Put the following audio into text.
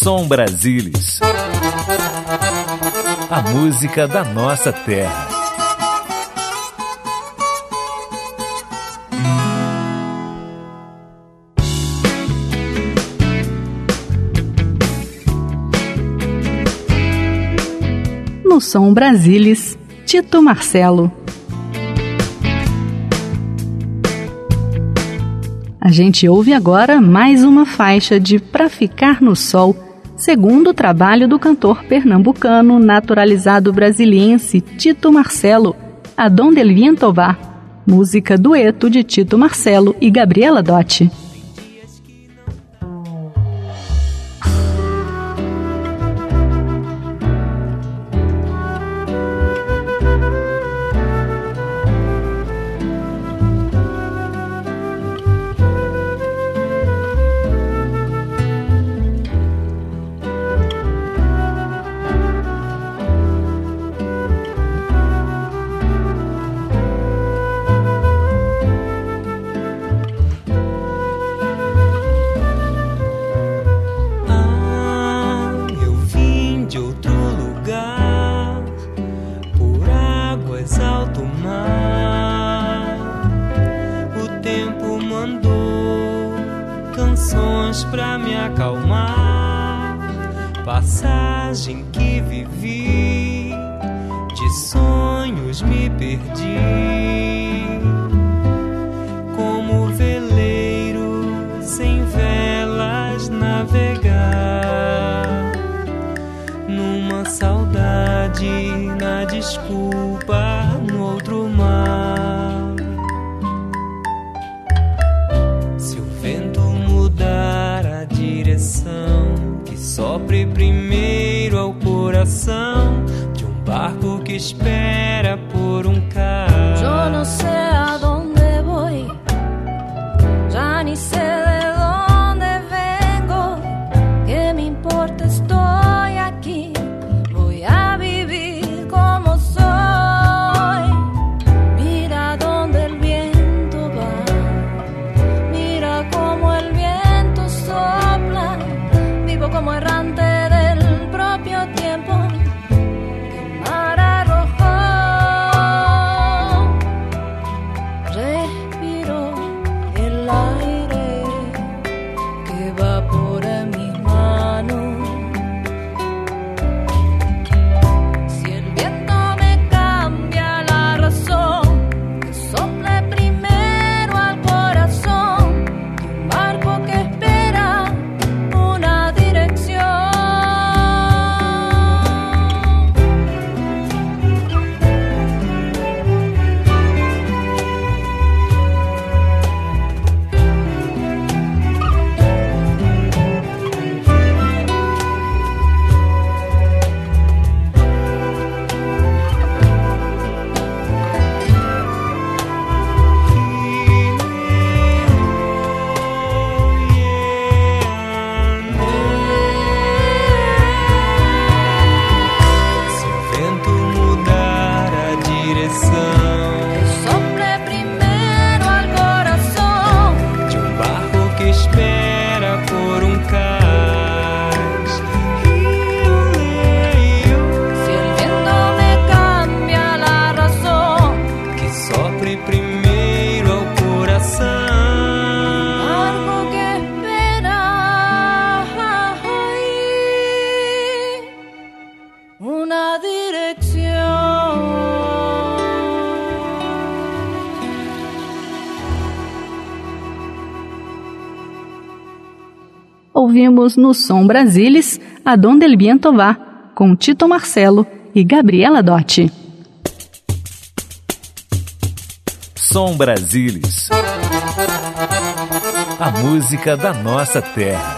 Som Brasilis. A música da nossa terra. No Som Brasilis, Tito Marcelo. A gente ouve agora mais uma faixa de Pra Ficar no Sol, segundo o trabalho do cantor pernambucano naturalizado brasiliense Tito Marcelo, Adonde el Viento Va, música dueto de Tito Marcelo e Gabriela Dotti. Pra me acalmar, passagem que vivi, de sonhos me perdi, como veleiro sem velas navegar, numa saudade, na desculpa, no outro mar. Se o vento mudar a direção, que sopre primeiro ao coração de um barco que espera por um cais. Eu não sei aonde vou, já nem sei de onde vengo, que me importa, estou aqui, vou a vivir como soy. Mira donde el viento va, mira como el viento sopla, vivo como errante del propio tiempo que el mar arrojó. Respiro el aire que evapora mis manos. Si el viento me cambia la razón, que sople primero al corazón de un barco que espera una dirección. Se o vento mudar a direção Sople primero al corazón de um barco que espera por um cais. si el viento me cambia la razón, Que sopre primeiro ao coração algo que espera una dirección. Ouvimos no Som Brasilis Adonde el Viento Va, com Tito Marcelo e Gabriela Dotti. Som Brasilis. A música da nossa terra.